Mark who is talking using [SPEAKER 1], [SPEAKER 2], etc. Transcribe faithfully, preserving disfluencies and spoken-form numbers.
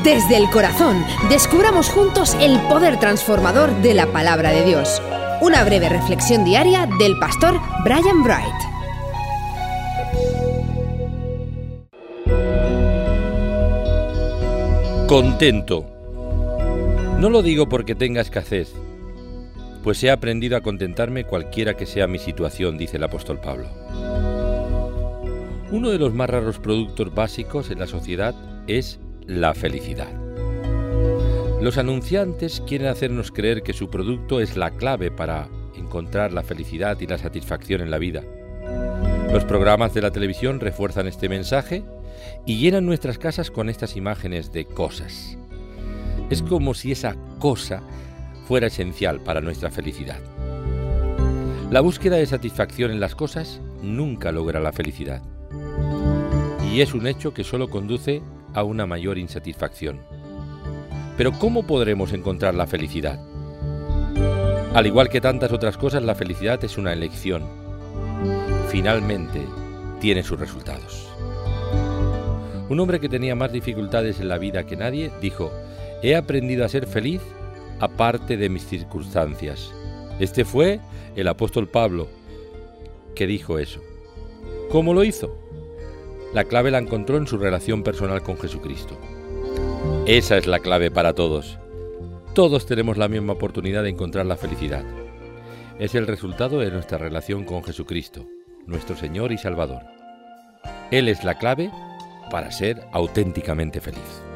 [SPEAKER 1] Desde el corazón, descubramos juntos el poder transformador de la palabra de Dios. Una breve reflexión diaria del pastor Brian Bright.
[SPEAKER 2] Contento. No lo digo porque tenga escasez, pues he aprendido a contentarme cualquiera que sea mi situación, dice el apóstol Pablo. Uno de los más raros productos básicos en la sociedad es la felicidad. Los anunciantes quieren hacernos creer que su producto es la clave para encontrar la felicidad y la satisfacción en la vida. Los programas de la televisión refuerzan este mensaje y llenan nuestras casas con estas imágenes de cosas. Es como si esa cosa fuera esencial para nuestra felicidad. La búsqueda de satisfacción en las cosas nunca logra la felicidad. Y es un hecho que solo conduce a una mayor insatisfacción. Pero ¿cómo podremos encontrar la felicidad? Al igual que tantas otras cosas, la felicidad es una elección. Finalmente, tiene sus resultados. Un hombre que tenía más dificultades en la vida que nadie dijo: «He aprendido a ser feliz aparte de mis circunstancias». Este fue el apóstol Pablo que dijo eso. ¿Cómo lo hizo? La clave la encontró en su relación personal con Jesucristo. Esa es la clave para todos. Todos tenemos la misma oportunidad de encontrar la felicidad. Es el resultado de nuestra relación con Jesucristo, nuestro Señor y Salvador. Él es la clave para ser auténticamente feliz.